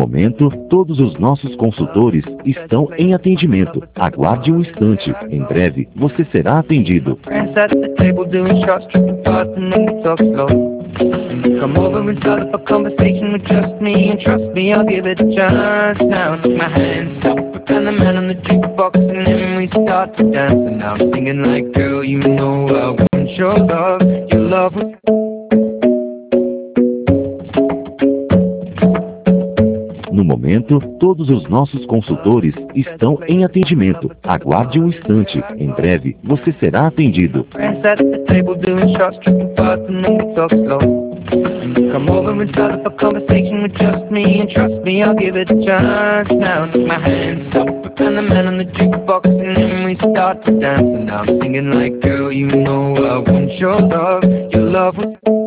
momento, todos os nossos consultores estão em atendimento. Aguarde um instante. Em breve, você será atendido. Come over and start up a conversation with just me, and trust me, I'll give it a chance. Now look, my hands up, and the man on the jukebox, and then we start to dance. And now I'm singing like, girl, you know I want your love. Your love was... No momento, todos os nossos consultores estão em atendimento. Aguarde um instante. Em breve, você será atendido. Come over and start up a conversation with just me, and trust me, I'll give it a chance. Now look, my hands up, and the man on the jukebox, and then we start to dance. And now I'm singing like, girl, you know I want your love. Your love was...